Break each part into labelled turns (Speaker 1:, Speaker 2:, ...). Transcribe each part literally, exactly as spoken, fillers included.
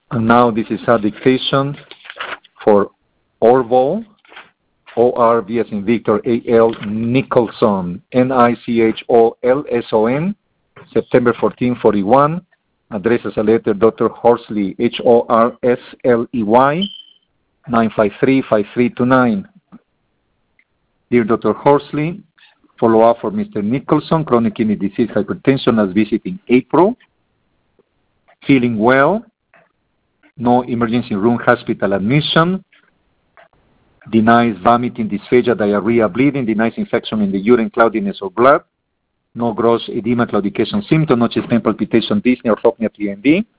Speaker 1: And now this is a dictation for Orval, O R V as in Victor, A L Nicholson, N I C H O L S O N, September fourteen forty-one. Address as a letter, Doctor Horsley, H O R S L E Y, nine five three, five three two nine. Dear Doctor Horsley, follow-up for Mister Nicholson, chronic kidney disease, hypertension, as visiting April. Feeling well. No emergency room hospital admission. Denies vomiting, dysphagia, diarrhea, bleeding. Denies infection in the urine, cloudiness, or blood. No gross edema, claudication symptom. No chest pain, palpitation, dyspnea, orthopnea, T M D.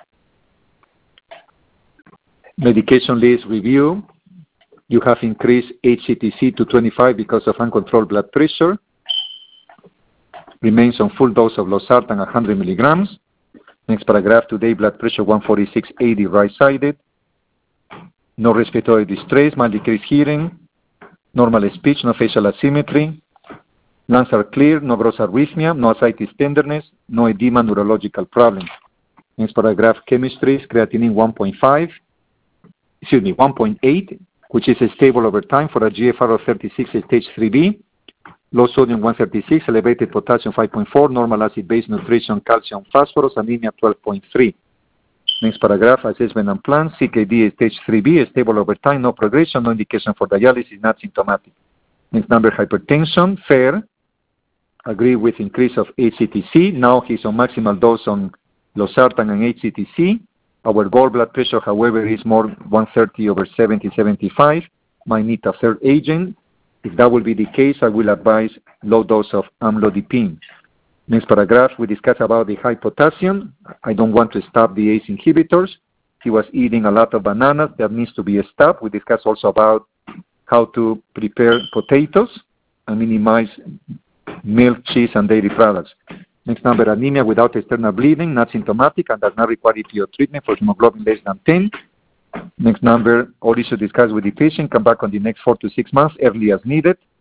Speaker 1: Medication list review. You have increased H C T C to twenty-five because of uncontrolled blood pressure. Remains on full dose of losartan, one hundred milligrams. Next paragraph, today blood pressure one forty-six eighty right-sided. No respiratory distress, mild decreased hearing. Normal speech, no facial asymmetry. Lungs are clear, no gross arrhythmia, no ascites tenderness, no edema, neurological problems. Next paragraph, chemistry, creatinine one point five, excuse me, one point eight, which is stable over time for a G F R of thirty-six stage three B. Low sodium one thirty-six, elevated potassium five point four, normal acid-base nutrition, calcium, phosphorus, anemia twelve point three. Next paragraph, assessment and plan, C K D stage three B, stable over time, no progression, no indication for dialysis, not symptomatic. Next number, hypertension, fair, agree with increase of H C T C. Now he's on maximal dose on losartan and H C T C. Our goal blood pressure, however, is more one thirty over seventy, seventy-five. Might need a third agent. If that will be the case, I will advise low dose of amlodipine. Next paragraph, we discuss about the high potassium. I don't want to stop the A C E inhibitors. He was eating a lot of bananas. That needs to be stopped. We discuss also about how to prepare potatoes and minimize milk, cheese, and dairy products. Next number, anemia without external bleeding, not symptomatic, and does not require E P O treatment for hemoglobin less than ten. Next number, all issues discussed with the patient, come back on the next four to six months, early as needed.